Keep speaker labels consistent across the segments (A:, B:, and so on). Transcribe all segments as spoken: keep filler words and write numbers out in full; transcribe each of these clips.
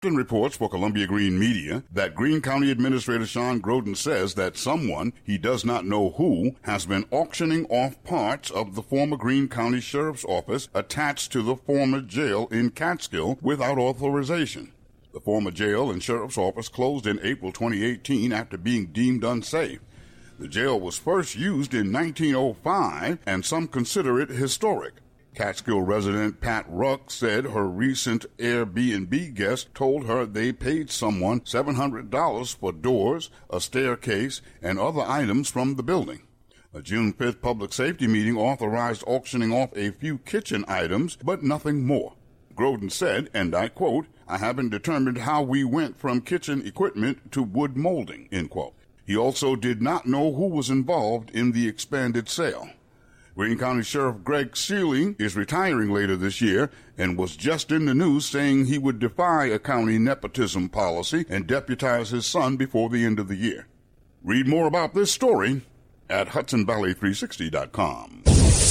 A: Reports for Columbia Green Media that Greene County Administrator Sean Groden says that someone, he does not know who, has been auctioning off parts of the former Greene County Sheriff's Office attached to the former jail in Catskill without authorization. The former jail and Sheriff's Office closed in April twenty eighteen after being deemed unsafe. The jail was first used in nineteen oh five, and some consider it historic. Catskill resident Pat Ruck said her recent Airbnb guest told her they paid someone seven hundred dollars for doors, a staircase, and other items from the building. A June fifth public safety meeting authorized auctioning off a few kitchen items, but nothing more. Groden said, and I quote, "I haven't determined how we went from kitchen equipment to wood molding," end quote. He also did not know who was involved in the expanded sale. Greene County Sheriff Greg Seeley is retiring later this year and was just in the news saying he would defy a county nepotism policy and deputize his son before the end of the year. Read more about this story at Hudson Valley three sixty dot com.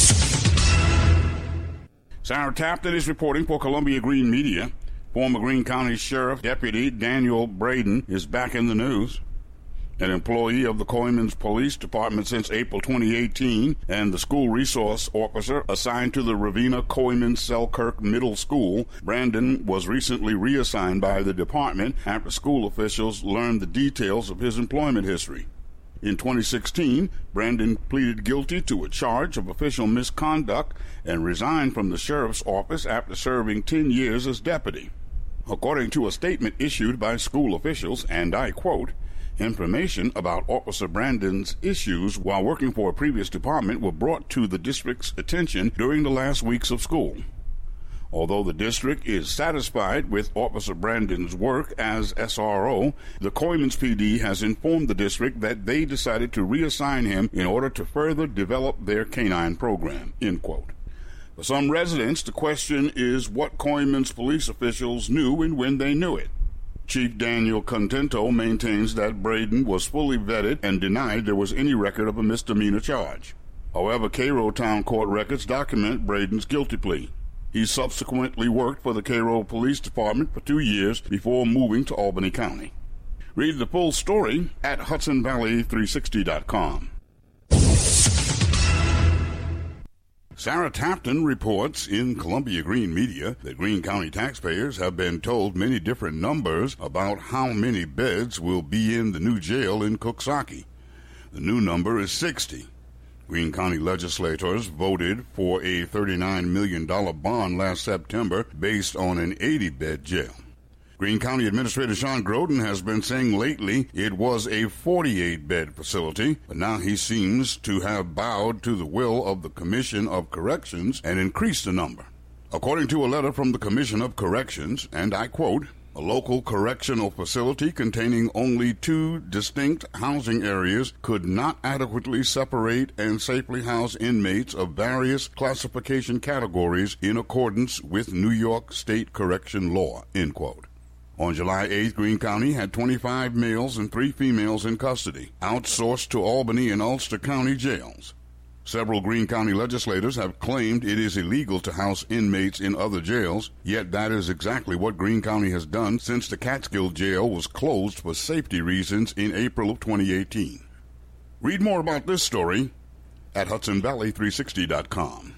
A: Sarah Tapton is reporting for Columbia Green Media. Former Greene County Sheriff Deputy Daniel Braden is back in the news. An employee of the Coymans Police Department since April twenty eighteen and the school resource officer assigned to the Ravina Coyman Selkirk Middle School, Brandon was recently reassigned by the department after school officials learned the details of his employment history. In twenty sixteen, Brandon pleaded guilty to a charge of official misconduct and resigned from the sheriff's office after serving ten years as deputy. According to a statement issued by school officials, and I quote, "Information about Officer Brandon's issues while working for a previous department were brought to the district's attention during the last weeks of school. Although the district is satisfied with Officer Brandon's work as S R O, the Coymans P D has informed the district that they decided to reassign him in order to further develop their canine program," end quote. For some residents, the question is what Coymans police officials knew and when they knew it. Chief Daniel Contento maintains that Braden was fully vetted and denied there was any record of a misdemeanor charge. However, Cairo Town Court records document Braden's guilty plea. He subsequently worked for the Cairo Police Department for two years before moving to Albany County. Read the full story at Hudson Valley three sixty dot com. Sarah Tapton reports in Columbia Green Media that Greene County taxpayers have been told many different numbers about how many beds will be in the new jail in Coxsackie. The new number is sixty. Greene County legislators voted for a thirty-nine million dollars bond last September based on an eighty-bed jail. Greene County Administrator Sean Groden has been saying lately it was a forty-eight-bed facility, but now he seems to have bowed to the will of the Commission of Corrections and increased the number. According to a letter from the Commission of Corrections, and I quote, "A local correctional facility containing only two distinct housing areas could not adequately separate and safely house inmates of various classification categories in accordance with New York State correction law," end quote. On July eighth, Greene County had twenty-five males and three females in custody, outsourced to Albany and Ulster County jails. Several Greene County legislators have claimed it is illegal to house inmates in other jails, yet that is exactly what Greene County has done since the Catskill jail was closed for safety reasons in April of twenty eighteen. Read more about this story at Hudson Valley three sixty dot com.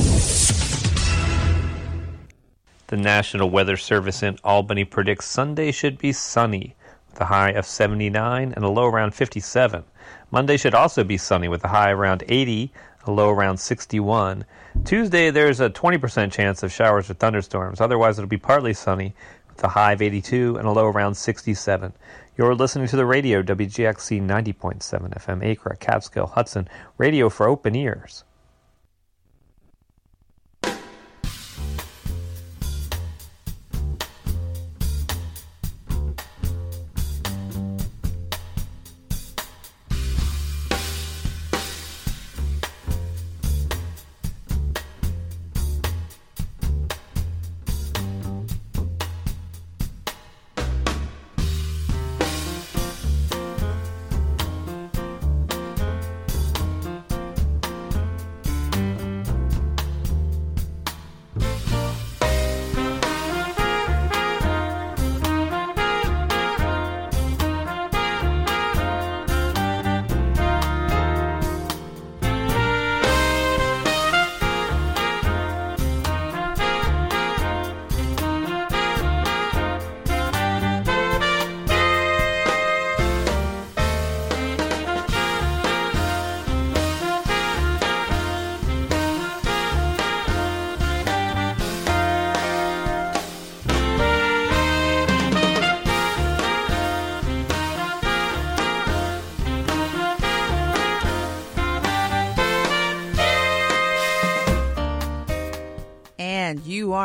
B: The National Weather Service in Albany predicts Sunday should be sunny, with a high of seventy-nine and a low around fifty-seven. Monday should also be sunny, with a high around eighty, a low around sixty-one. Tuesday, there's a twenty percent chance of showers or thunderstorms. Otherwise, it'll be partly sunny, with a high of eighty-two and a low around sixty-seven. You're listening to the radio, W G X C ninety point seven F M, Acre, Catskill, Hudson, radio for open ears.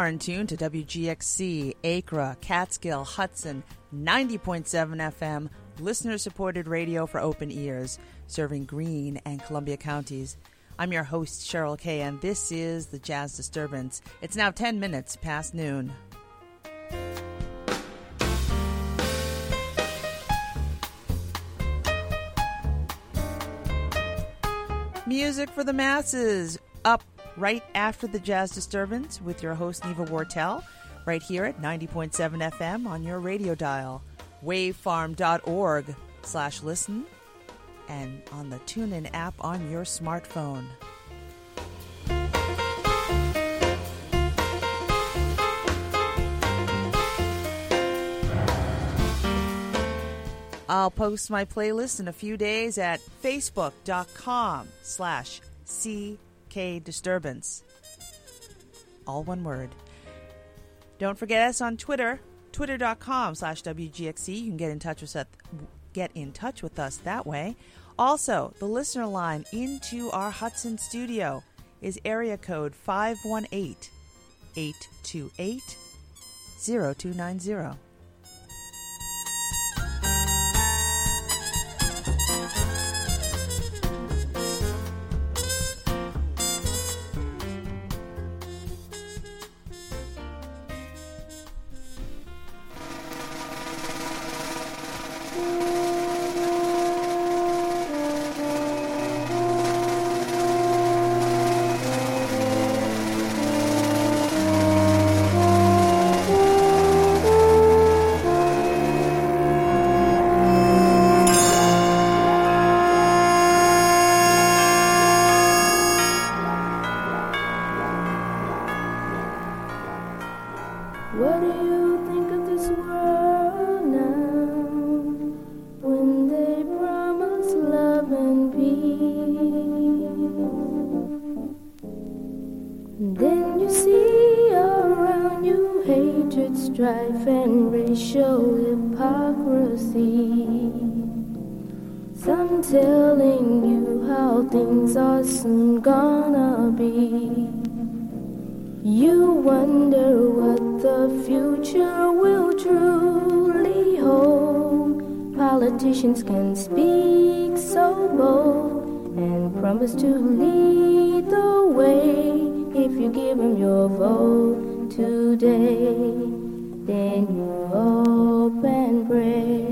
C: are in tune to W G X C, Acra, Catskill, Hudson, ninety point seven F M, listener-supported radio for open ears, serving Greene and Columbia counties. I'm your host, Cheryl Kay, and this is the Jazz Disturbance. It's now ten minutes past noon. Music for the masses, up right after the Jazz Disturbance with your host, Neva Wortel, right here at ninety point seven F M on your radio dial, wavefarm.org slash listen, and on the TuneIn app on your smartphone. I'll post my playlist in a few days at facebook.com slash CK Disturbance. All one word. Don't forget us on Twitter, twitter.com slash WGXC. You can get in touch with us, get in touch with us that way. Also, the listener line into our Hudson studio is area code five one eight, eight two eight, zero two nine zero.
D: Strife and racial hypocrisy. Some telling you how things are soon gonna be. You wonder what the future will truly hold. Politicians can speak so bold and promise to lead the way. If you give them your vote today, then you hope and pray.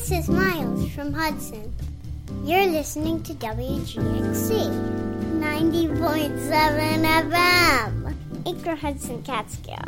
E: This is Miles from Hudson. You're listening to W G X C ninety point seven F M, Anchor Hudson Catskill.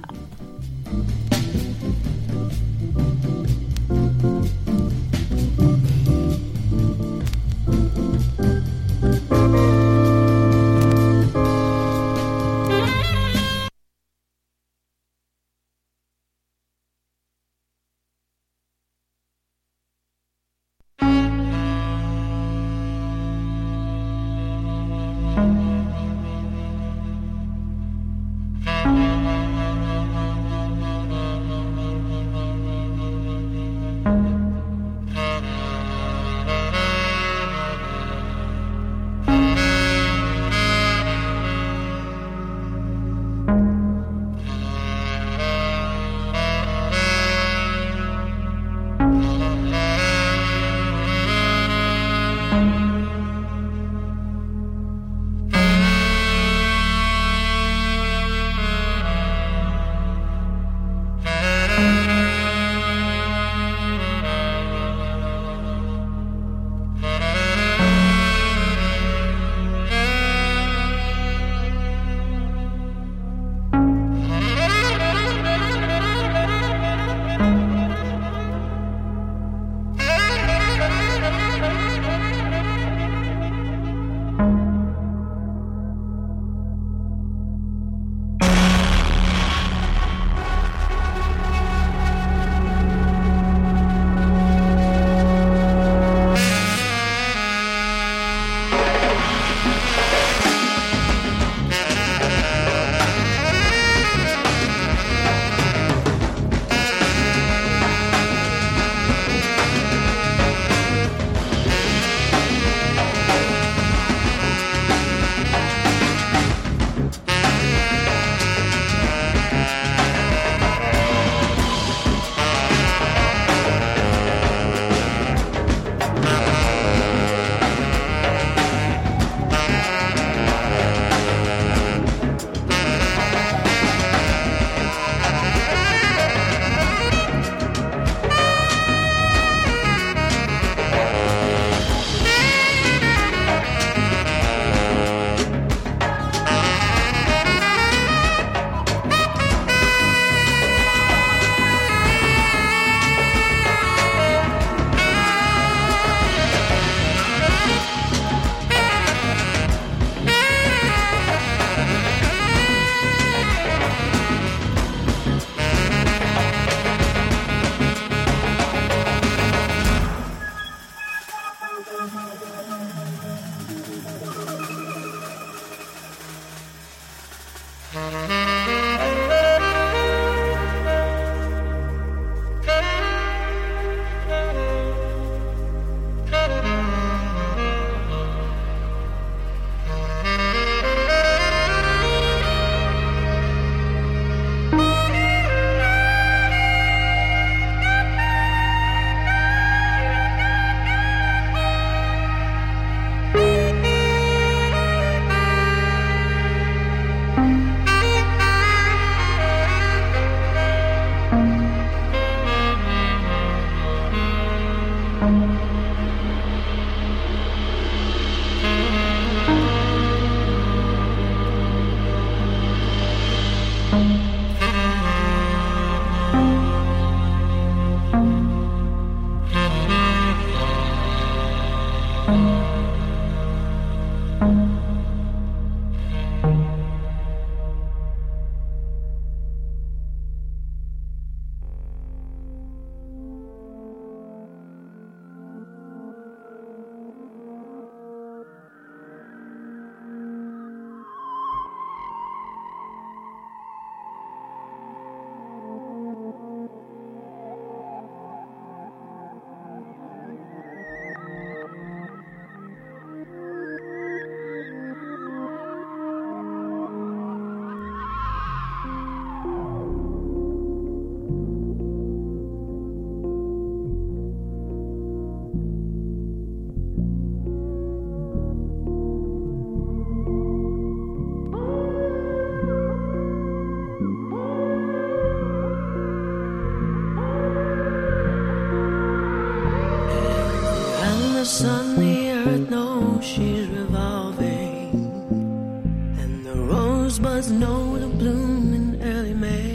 F: she's revolving, and the rosebuds know the bloom in early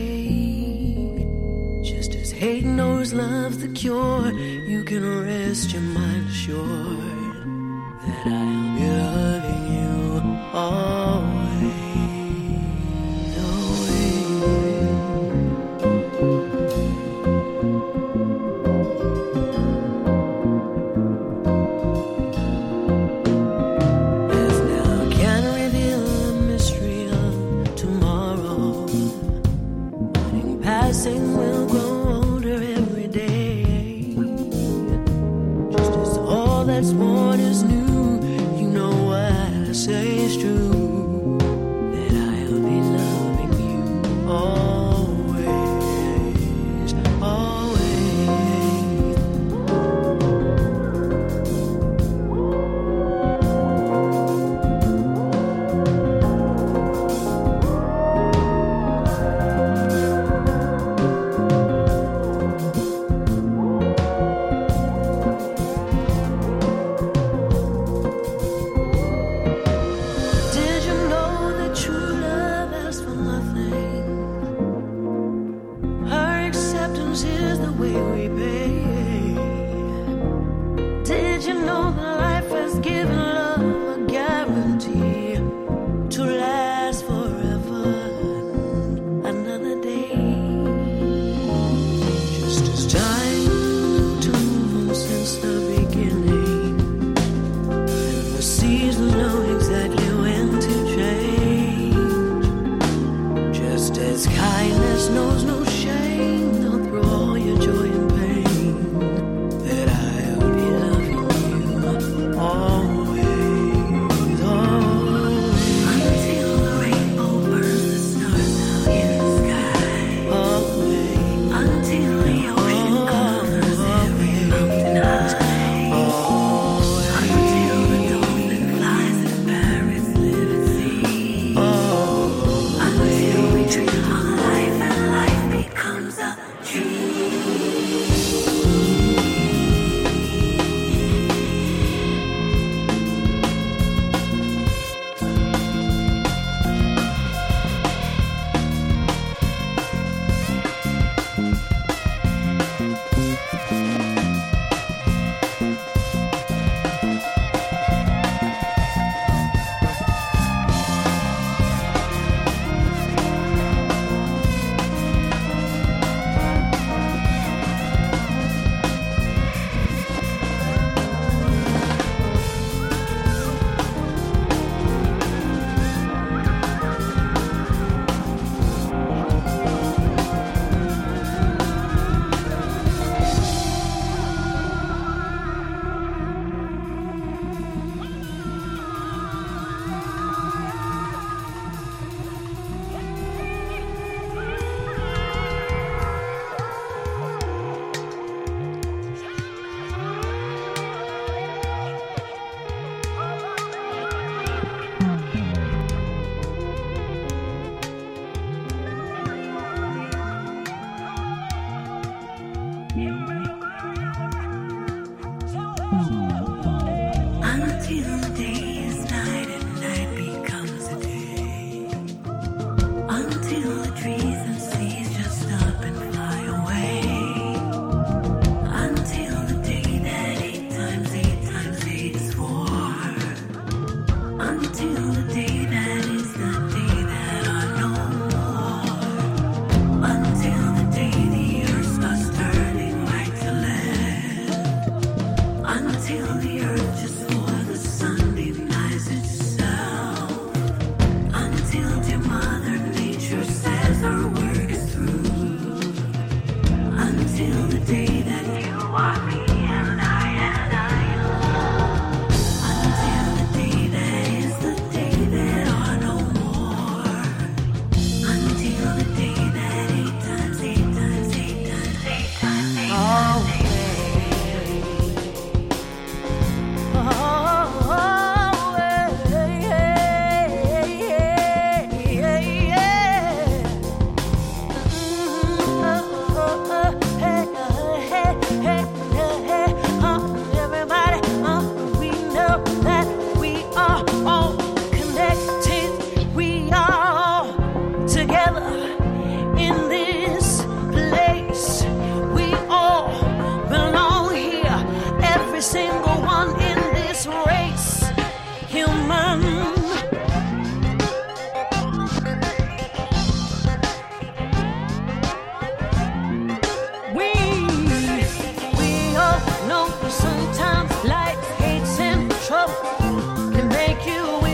F: May. Just as hate knows love's the cure, you can rest your mind assured that I'll be loving you always. Will grow older every day. Just as all that's worn is new, you know what I say is true, that I'll be loving you always, always. Did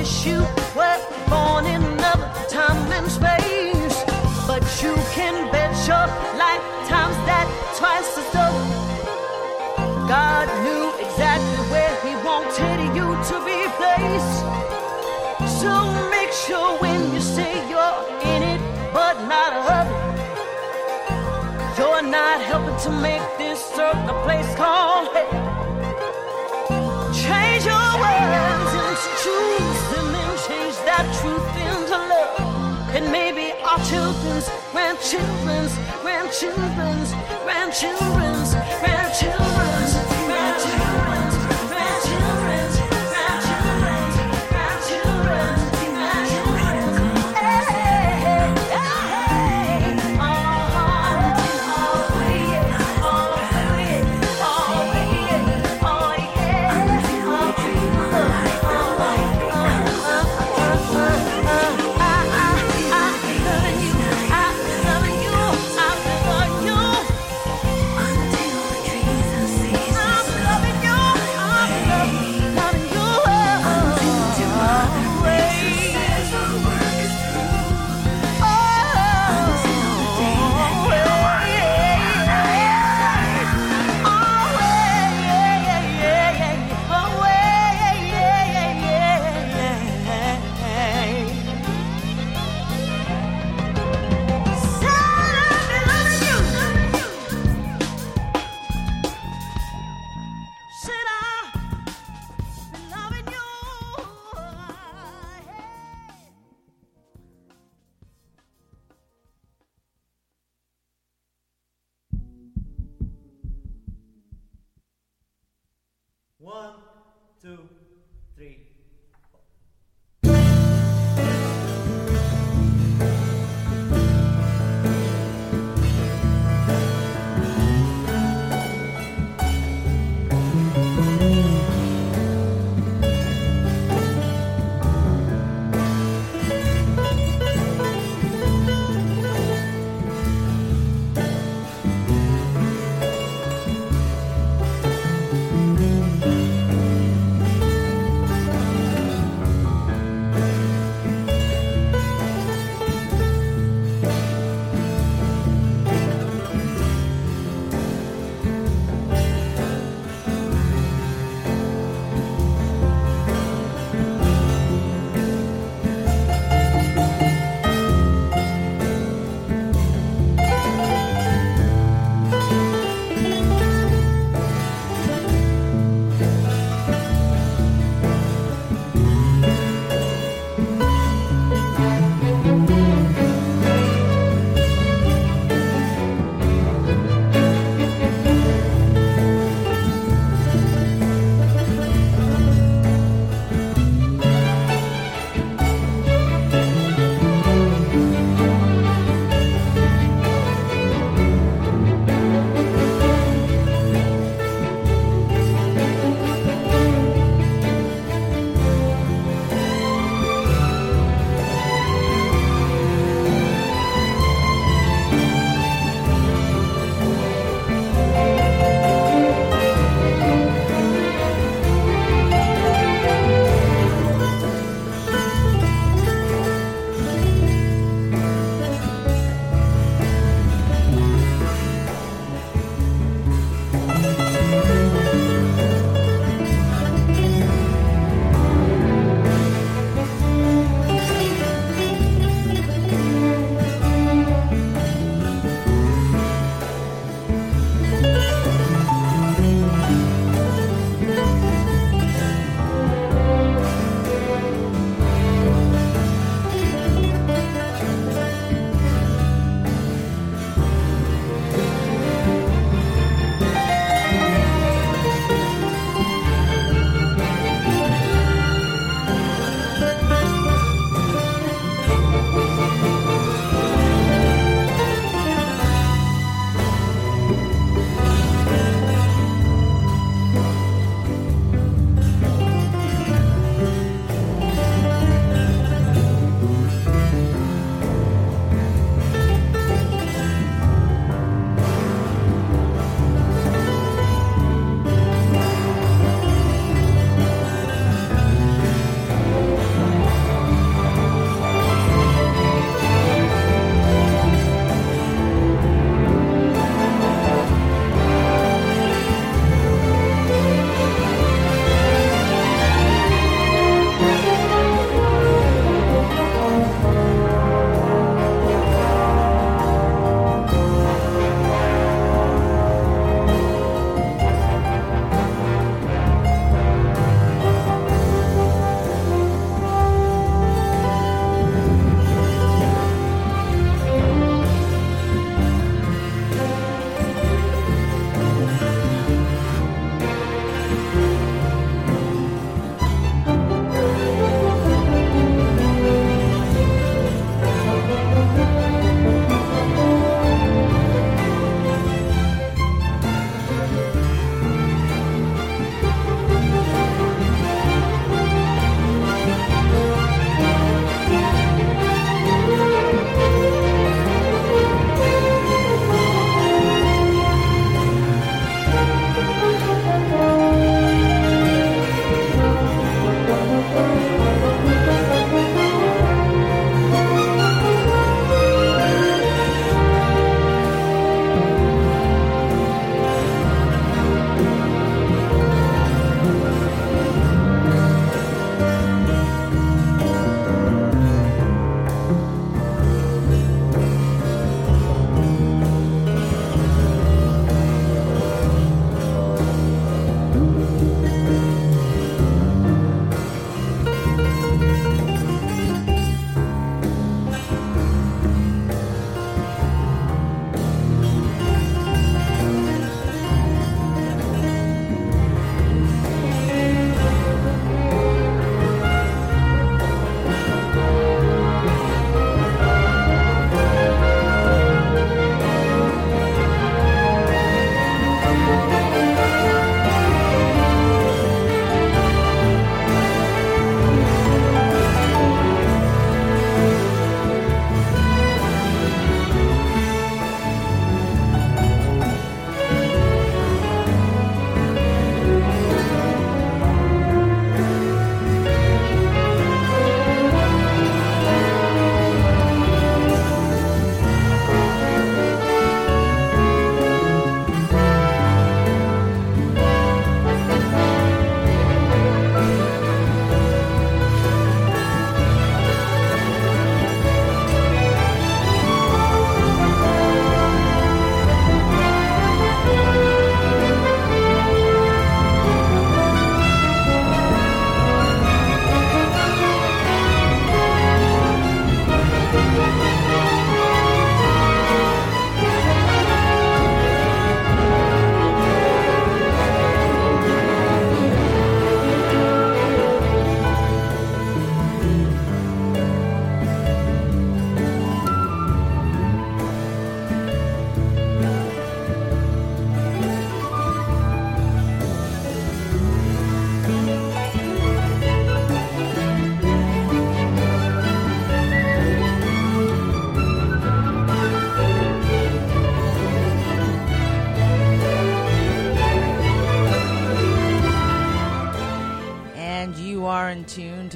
F: wish you were born in another time and space. But you can bet your lifetime's that twice as double. God knew exactly where he wanted you to be placed. So make sure when you say you're in it, but not of it, you're not helping to make this earth a place called hell. Change your words into truth and then change that truth into love. And maybe our children's, grandchildren's, grandchildren's, grandchildren's, grandchildren's, grandchildren's, grandchildren's, grandchildren's, grandchildren's, grandchildren's. Hey, hey, hey, oh, oh, yeah, oh, yeah, oh, yeah, oh, yeah.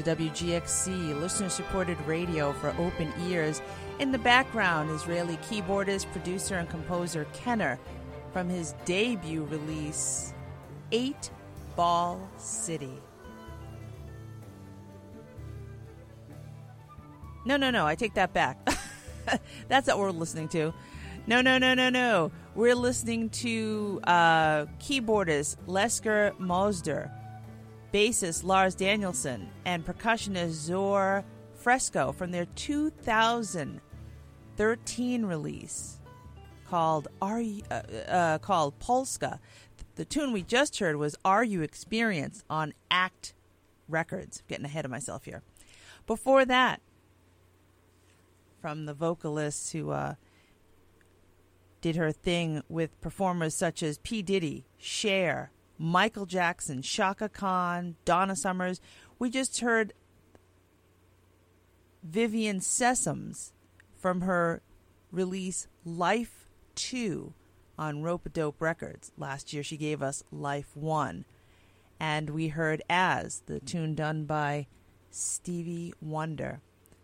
C: W G X C, listener-supported radio for open ears. In the background, Israeli keyboardist, producer, and composer Kenner from his debut release, Eight Ball City. No, no, no, I take that back. That's what we're listening to. No, no, no, no, no. We're listening to uh, keyboardist Lesker Mosder, bassist Lars Danielson, and percussionist Zor Fresco from their two thousand thirteen release called Are you, uh, uh, called Polska. The tune we just heard was Are You Experienced on Act Records. Getting ahead of myself here. Before that, from the vocalist who uh, did her thing with performers such as P. Diddy, Cher, Michael Jackson, Shaka Khan, Donna Summers. We just heard Vivian Sessoms from her release Life two on Rope-A-Dope Records. Last year she gave us Life one. And we heard As, the tune done by Stevie Wonder.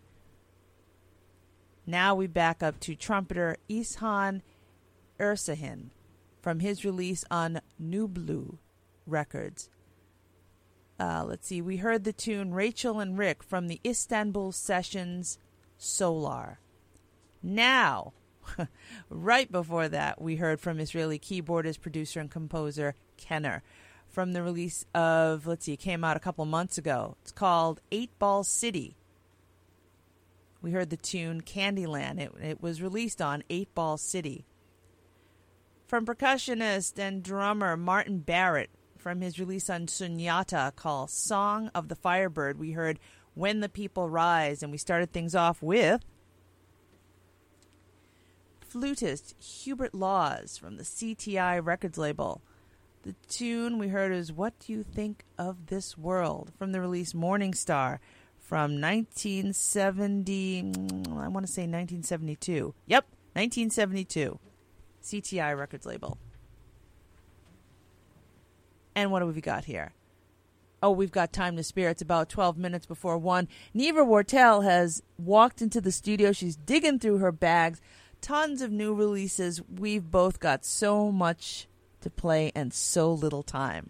C: Now we back up to trumpeter Ishan Ersahin from his release on Nublu Records. Uh, let's see, we heard the tune Rachel and Rick from the Istanbul Sessions Solar. Now, right before that, we heard from Israeli keyboardist, producer, and composer Kenner from the release of, let's see, it came out a couple months ago. It's called Eight Ball City. We heard the tune Candyland. It, it was released on Eight Ball City. From percussionist and drummer Martin Barrett, from his release on Sunyata called Song of the Firebird, we heard When the People Rise, and we started things off with flutist Hubert Laws from the C T I Records label. The tune we heard is What Do You Think of This World, from the release Morning Star from nineteen seventy, I want to say nineteen seventy-two. Yep, nineteen seventy-two. C T I Records label. And what have we got here? Oh, we've got time to spare. It's about twelve minutes before one. Neva Wortel has walked into the studio. She's digging through her bags. Tons of new releases. We've both got so much to play and so little time.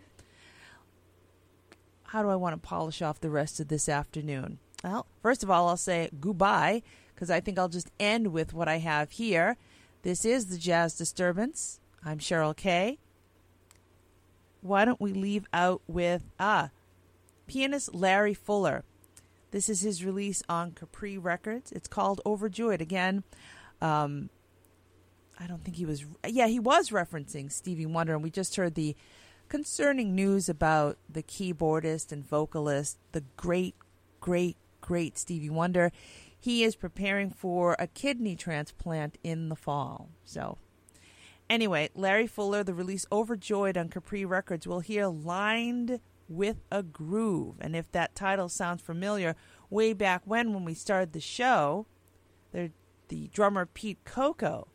C: How do I want to polish off the rest of this afternoon? Well, first of all, I'll say goodbye, because I think I'll just end with what I have here. This is the Jazz Disturbance. I'm Cheryl Kay. Why don't we leave out with ah, pianist Larry Fuller. This is his release on Capri Records. It's called Overjoyed. Again, um, I don't think he was... Yeah, he was referencing Stevie Wonder, and we just heard the concerning news about the keyboardist and vocalist, the great, great, great Stevie Wonder. He is preparing for a kidney transplant in the fall. So, anyway, Larry Fuller, the release Overjoyed on Capri Records. We'll hear Lined with a Groove. And if that title sounds familiar, way back when, when we started the show, the, the drummer Pete Coco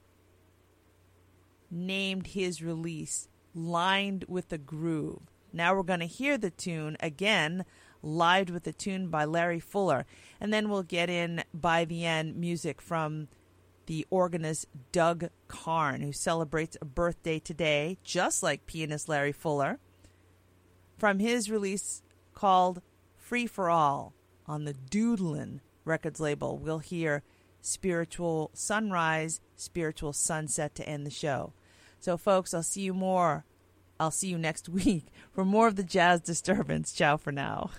C: named his release Lined with a Groove. Now we're going to hear the tune again, Live with a Tune by Larry Fuller. And then we'll get in, by the end, music from the organist Doug Karn, who celebrates a birthday today, just like pianist Larry Fuller, from his release called Free for All on the Doodlin' Records label. We'll hear Spiritual Sunrise, Spiritual Sunset to end the show. So, folks, I'll see you more. I'll see you next week for more of the Jazz Disturbance. Ciao for now.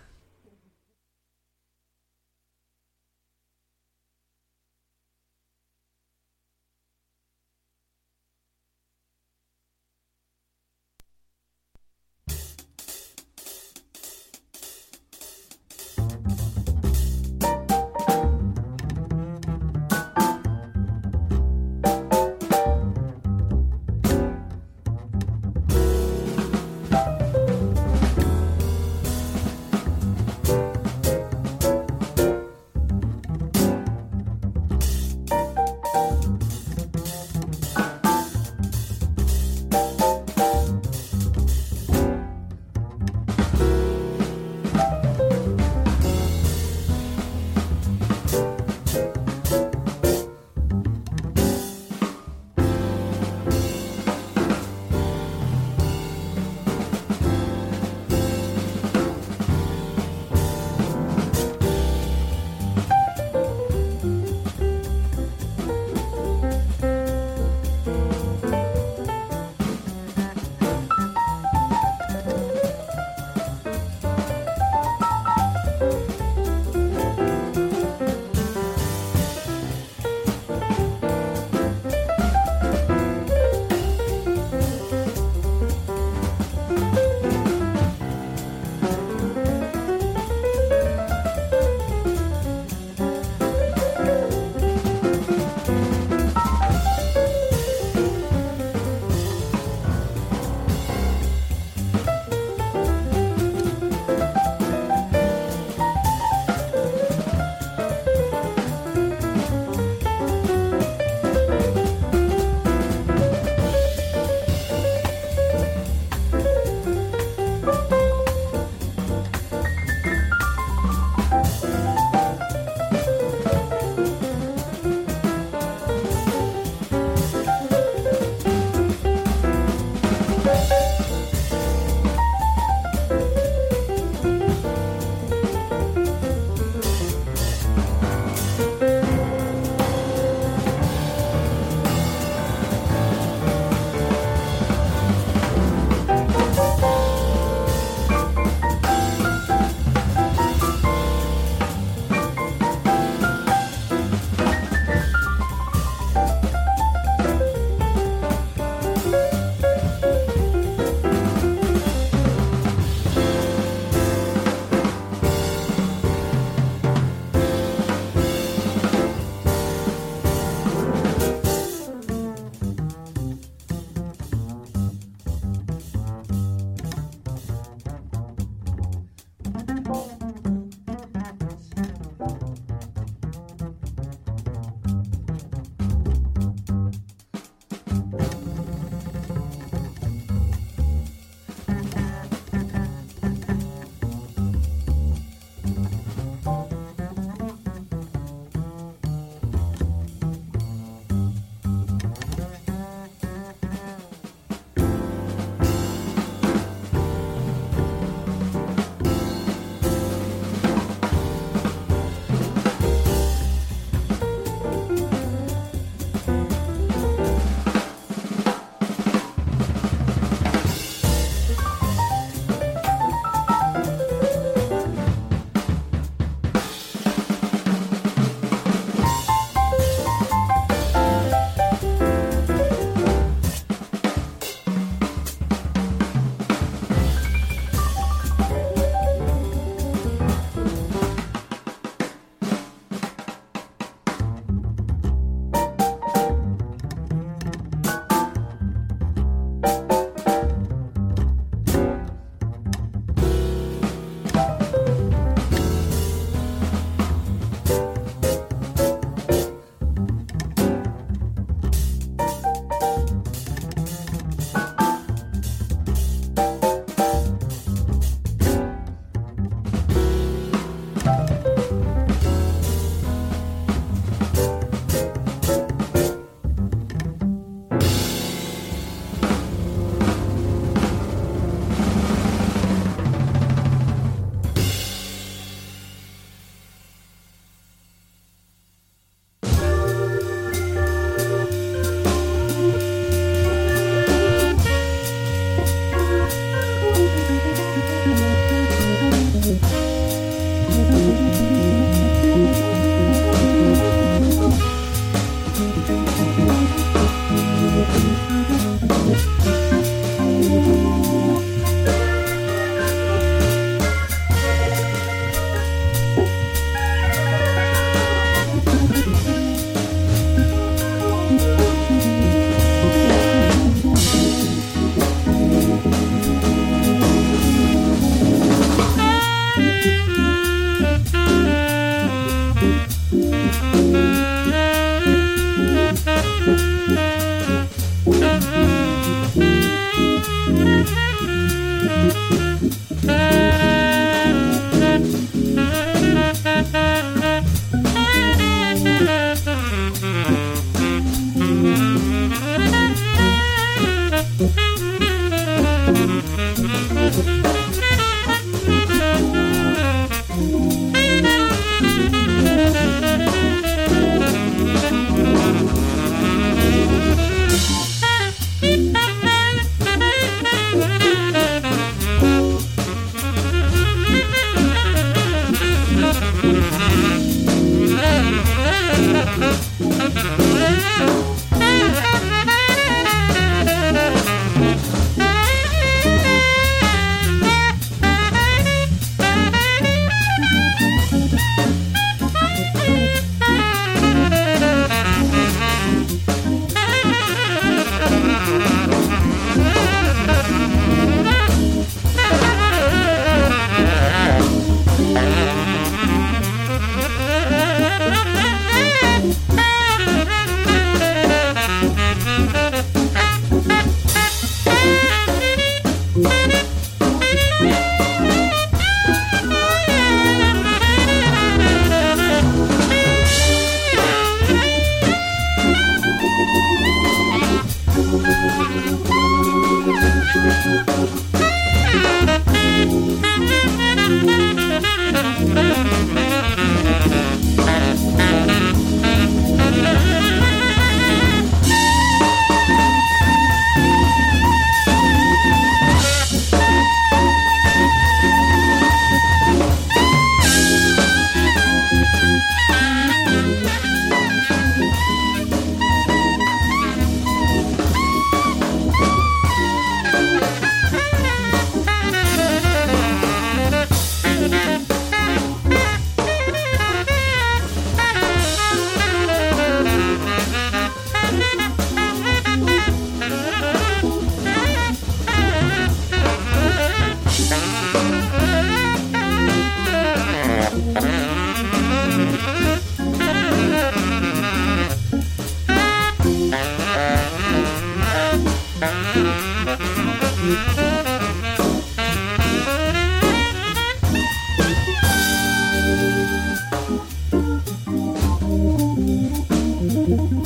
D: Thank you.